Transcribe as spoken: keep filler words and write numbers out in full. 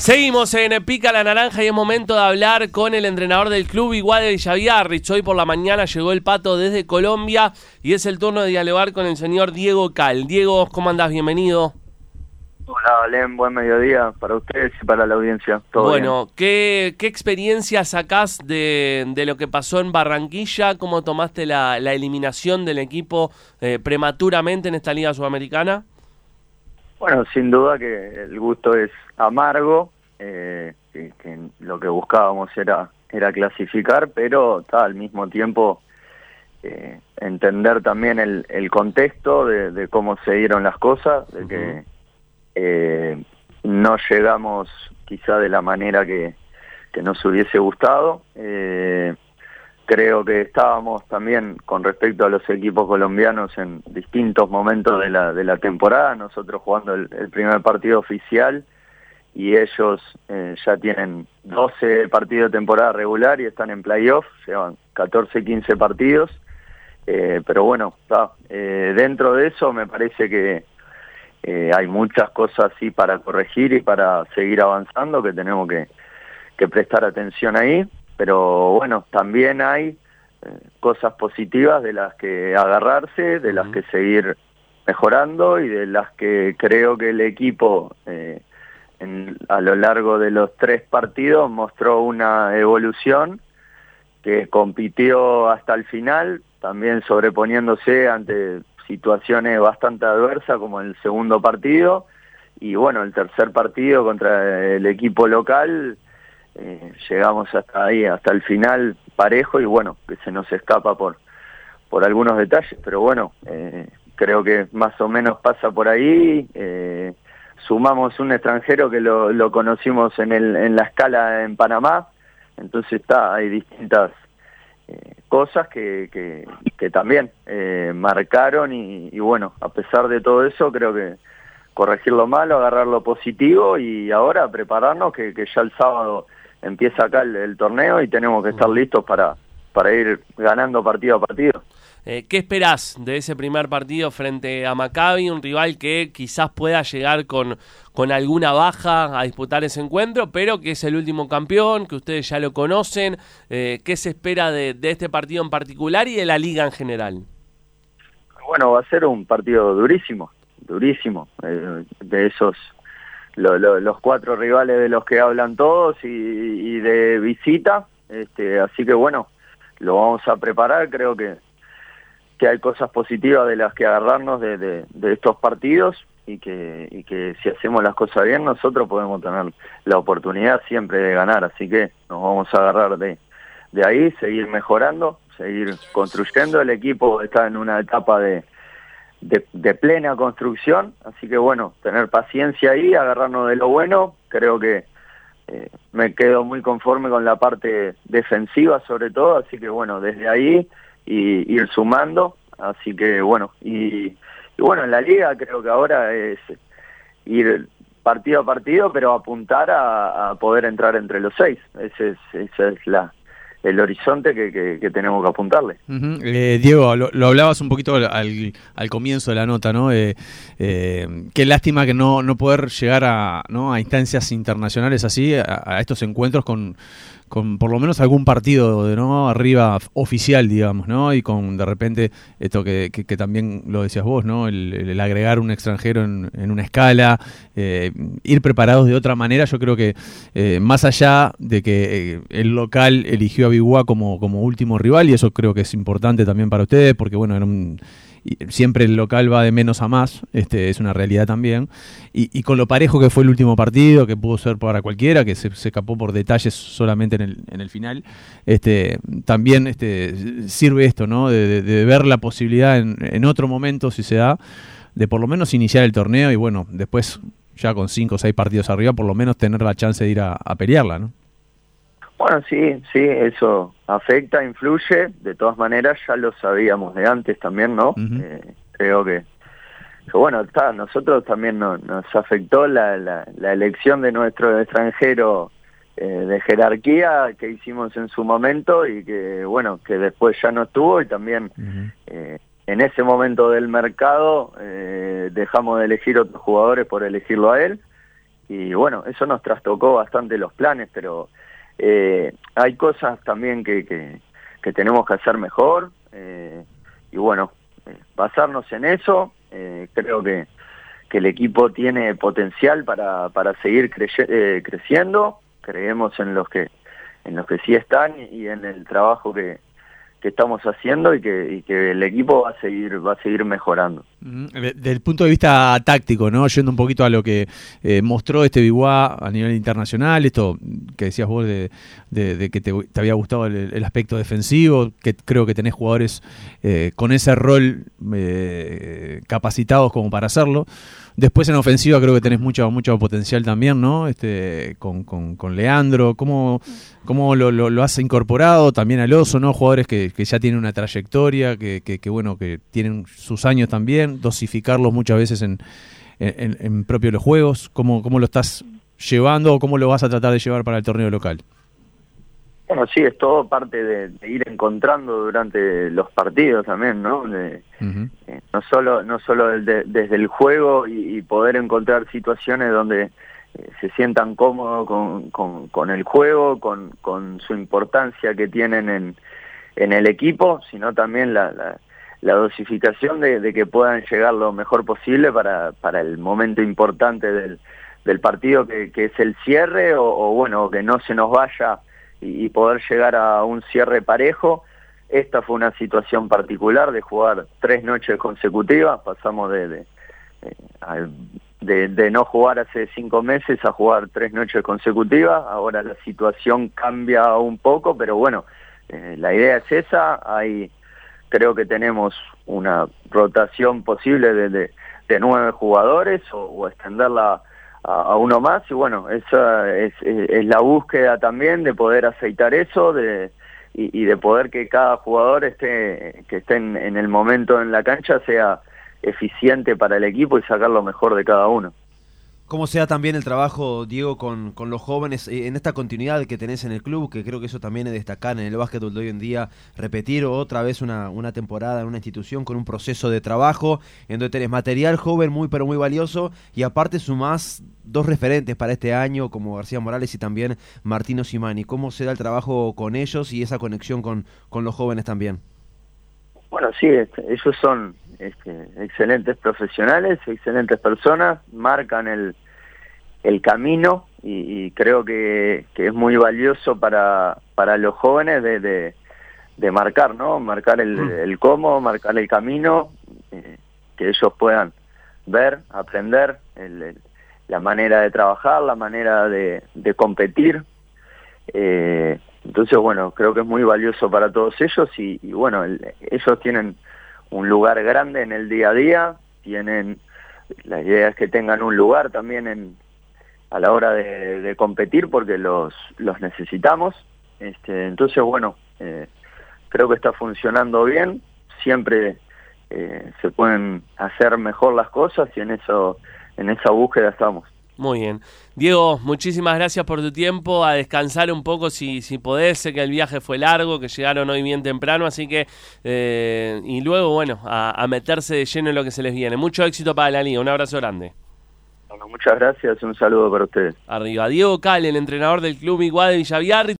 Seguimos en Pica la Naranja y es momento de hablar con el entrenador del club, Igual Villaviarrich. Hoy por la mañana llegó el Pato desde Colombia y es el turno de dialogar con el señor Diego Cal. Diego, ¿cómo andás? Bienvenido. Hola, Alem, buen mediodía para ustedes y para la audiencia. ¿Todo bueno, bien? ¿qué, ¿qué experiencia sacás de, de lo que pasó en Barranquilla? ¿Cómo tomaste la, la eliminación del equipo eh, prematuramente en esta Liga Sudamericana? Bueno, sin duda que el gusto es amargo, eh, que, que lo que buscábamos era, era clasificar, pero ta, al mismo tiempo eh, entender también el, el contexto de, de cómo se dieron las cosas, de que Uh-huh. eh, no llegamos quizá de la manera que, que nos hubiese gustado. Eh, Creo que estábamos también con respecto a los equipos colombianos en distintos momentos de la de la temporada, nosotros jugando el, el primer partido oficial y ellos eh, ya tienen doce partidos de temporada regular y están en playoff, llevan catorce, quince partidos, eh, pero bueno, está, eh, dentro de eso me parece que eh, hay muchas cosas sí para corregir y para seguir avanzando, que tenemos que, que prestar atención ahí. Pero bueno, también hay eh, cosas positivas de las que agarrarse, de uh-huh. las que seguir mejorando y de las que creo que el equipo eh, en, a lo largo de los tres partidos mostró una evolución, que compitió hasta el final, también sobreponiéndose ante situaciones bastante adversas como el segundo partido, y bueno, el tercer partido contra el equipo local. Eh, llegamos hasta ahí, hasta el final parejo y bueno, que se nos escapa por por algunos detalles, pero bueno, eh, creo que más o menos pasa por ahí. Eh, sumamos un extranjero que lo, lo conocimos en, el, en la escala en Panamá, entonces está, hay distintas eh, cosas que, que, que también eh, marcaron y, y bueno, a pesar de todo eso creo que corregir lo malo, agarrar lo positivo y ahora prepararnos que, que ya el sábado empieza acá el, el torneo y tenemos que estar listos para, para ir ganando partido a partido. Eh, ¿Qué esperás de ese primer partido frente a Maccabi, un rival que quizás pueda llegar con, con alguna baja a disputar ese encuentro, pero que es el último campeón, que ustedes ya lo conocen? Eh, ¿Qué se espera de, de este partido en particular y de la liga en general? Bueno, va a ser un partido durísimo, durísimo, eh, de esos... Lo, lo, los cuatro rivales de los que hablan todos y, y de visita, este, así que bueno, lo vamos a preparar. Creo que, que hay cosas positivas de las que agarrarnos de, de, de estos partidos y que, y que si hacemos las cosas bien nosotros podemos tener la oportunidad siempre de ganar, así que nos vamos a agarrar de, de ahí, seguir mejorando, seguir construyendo. El equipo está en una etapa de De, de plena construcción, así que bueno, tener paciencia ahí, agarrarnos de lo bueno. Creo que eh, me quedo muy conforme con la parte defensiva sobre todo, así que bueno, desde ahí y ir sumando, así que bueno, y, y bueno, en la liga creo que ahora es ir partido a partido, pero apuntar a, a poder entrar entre los seis. Ese es, esa es la el horizonte que, que, que tenemos que apuntarle. Uh-huh. eh, Diego, lo, lo hablabas un poquito al, al comienzo de la nota, ¿no? Eh, eh, qué lástima que no, no poder llegar a, ¿no? a instancias internacionales así, a, a estos encuentros con, con por lo menos algún partido de no arriba oficial, digamos, ¿no? Y con de repente esto que, que, que también lo decías vos, ¿no? El, el agregar un extranjero en, en una escala, eh, ir preparados de otra manera. Yo creo que eh, más allá de que eh, el local eligió a Biguá como, como último rival, y eso creo que es importante también para ustedes, porque bueno, era un, siempre el local va de menos a más, este es una realidad también, y, y con lo parejo que fue el último partido, que pudo ser para cualquiera, que se, se escapó por detalles solamente en el, en el final, este también este sirve esto, ¿no? De, de, de ver la posibilidad en, en otro momento, si se da, de por lo menos iniciar el torneo y bueno, después ya con cinco o seis partidos arriba, por lo menos tener la chance de ir a, a pelearla, ¿no? Bueno, sí, sí, eso afecta, influye, de todas maneras ya lo sabíamos de antes también, ¿no? Uh-huh. Eh, creo que, que, bueno, está, nosotros también no, nos afectó la, la, la elección de nuestro extranjero eh, de jerarquía que hicimos en su momento y que, bueno, que después ya no estuvo y también uh-huh. eh, en ese momento del mercado eh, dejamos de elegir otros jugadores por elegirlo a él. y bueno, eso nos trastocó bastante los planes, pero eh, hay cosas también que, que, que tenemos que hacer mejor, eh, y bueno, eh, basarnos en eso. Eh, creo que, que el equipo tiene potencial para, para seguir creye, eh, creciendo. Creemos en los que en los que sí están y en el trabajo que, que estamos haciendo y que, y que el equipo va a seguir va a seguir mejorando. Desde el punto de vista táctico, ¿no? Yendo un poquito a lo que eh, mostró este Biguá a nivel internacional, esto que decías vos de, de, de que te, te había gustado el, el aspecto defensivo, que creo que tenés jugadores eh, con ese rol eh, capacitados como para hacerlo. Después en ofensiva creo que tenés mucho, mucho potencial también, ¿no? Este, con, con, con Leandro, ¿cómo, cómo lo, lo, lo has incorporado? También al Oso, ¿no? Jugadores que, que ya tienen una trayectoria, que, que, que bueno, que tienen sus años también, dosificarlos muchas veces en, en, en propio los juegos. ¿Cómo, cómo lo estás llevando o cómo lo vas a tratar de llevar para el torneo local? Bueno, sí, es todo parte de, de ir encontrando durante los partidos también, ¿no? De, uh-huh. eh, no solo no solo el de, desde el juego y, y poder encontrar situaciones donde eh, se sientan cómodos con, con, con el juego, con, con su importancia que tienen en, en el equipo, sino también la, la, la dosificación de, de que puedan llegar lo mejor posible para, para el momento importante del, del partido, que, que es el cierre, o, o bueno, que no se nos vaya y poder llegar a un cierre parejo. Esta fue una situación particular de jugar tres noches consecutivas. Pasamos de de, de, de no jugar hace cinco meses a jugar tres noches consecutivas. Ahora la situación cambia un poco, pero bueno, eh, la idea es esa. Hay, creo que tenemos una rotación posible de, de, de nueve jugadores, o, o extenderla a uno más, y bueno, esa es, es la búsqueda también de poder aceitar eso, de y, y de poder que cada jugador esté que esté en, en el momento en la cancha sea eficiente para el equipo y sacar lo mejor de cada uno. ¿Cómo sea también el trabajo, Diego, con, con los jóvenes en esta continuidad que tenés en el club? Que creo que eso también es destacar en el básquetbol de hoy en día, repetir otra vez una, una temporada en una institución con un proceso de trabajo en donde tenés material joven muy pero muy valioso, y aparte sumás dos referentes para este año como García Morales y también Martino Simani. ¿Cómo se da el trabajo con ellos y esa conexión con, con los jóvenes también? Bueno, sí, este, ellos son este, excelentes profesionales, excelentes personas, marcan el, el camino, y, y creo que, que es muy valioso para, para los jóvenes de, de, de marcar, ¿no? Marcar el, el cómo, marcar el camino, eh, que ellos puedan ver, aprender el, el, la manera de trabajar, la manera de, de competir. Eh, Entonces, bueno, creo que es muy valioso para todos ellos, y, y bueno, el, ellos tienen un lugar grande en el día a día, tienen, la idea es que tengan un lugar también en, a la hora de, de competir, porque los, los necesitamos. Este, entonces, bueno, eh, creo que está funcionando bien, siempre eh, se pueden hacer mejor las cosas, y en eso, en esa búsqueda estamos. Muy bien. Diego, muchísimas gracias por tu tiempo, a descansar un poco si, si podés, sé que el viaje fue largo, que llegaron hoy bien temprano, así que, eh, y luego, bueno, a, a meterse de lleno en lo que se les viene. Mucho éxito para la liga, un abrazo grande. Bueno, muchas gracias, un saludo para ustedes. Arriba, Diego Cal, el entrenador del Club Biguá de Villaviarri.